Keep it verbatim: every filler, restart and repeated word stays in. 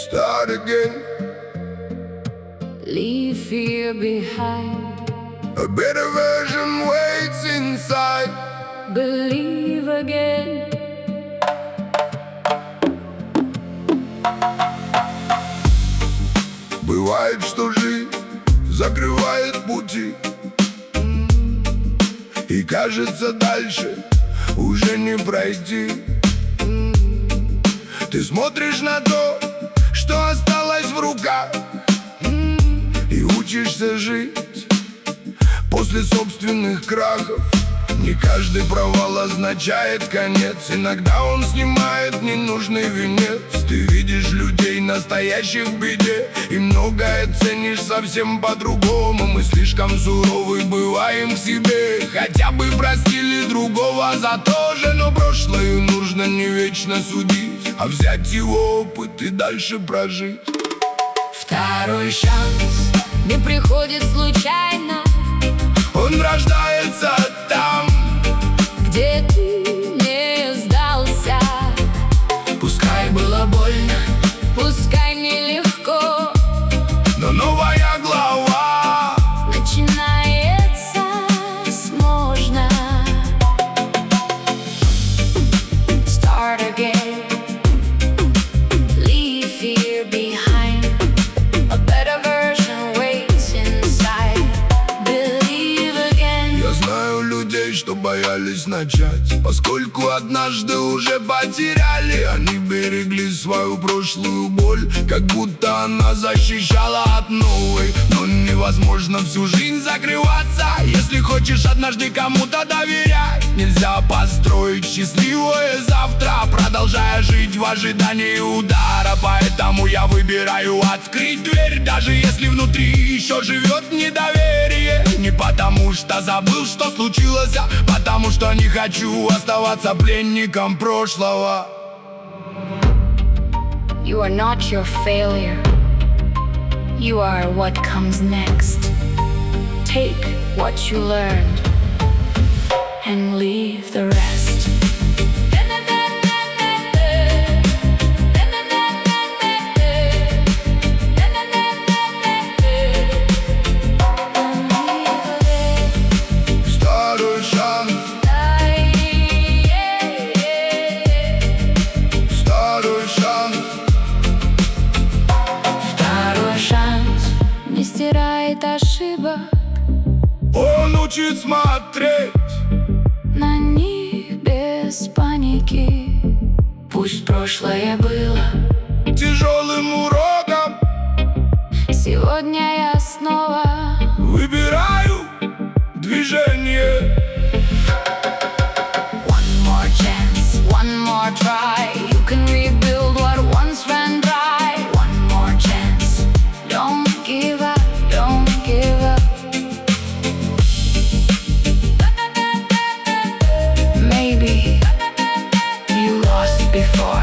Start again. Leave fear behind. A better version waits inside. Believe again. Бывает, что жизнь закрывает пути, и кажется, дальше уже не пройти. Ты смотришь на то, что осталось в руках, и учишься жить после собственных крахов. Не каждый провал означает конец. Иногда он снимает ненужный венец. Ты видишь людей, настоящих в беде, и многое ценишь совсем по-другому. Мы слишком суровы бываем к себе. Хотя бы простили другого за то же, но прошлое нужно не вечно судить, а взять его опыт и дальше прожить. Второй шанс не приходит случайно. Он рождается там, где ты не сдался. пускай было больно, Пускай нелегко, но новая глава начинается с можно. Start again. Leave fear behind. A better version waits inside. Believe again. Я знаю людей, что боялись начать, поскольку однажды уже потеряли. Они берегли свою прошлую боль, как будто она защищала от новой. Но невозможно всю жизнь закрываться. Если хочешь однажды кому-то доверять, нельзя построить счастливое завтра, продолжая жить в ожидании удара. Поэтому я выбираю открыть дверь, даже если внутри еще живет недоверие. Не потому что забыл, что случилось, а потому что не хочу оставаться пленником прошлого. You are not your failure. You are what comes next. Take what you learned and leave the rest. Второй шанс, второй шанс. Второй шанс не стирает ошибок. Он учит смотреть На них без паники. Пусть прошлое было, тяжелым уроком. сегодня я снова. Выбираю движение. One more chance, one more try. You can rebuild what once ran dry. One more chance, don't give up, don't give up. Maybe you lost before.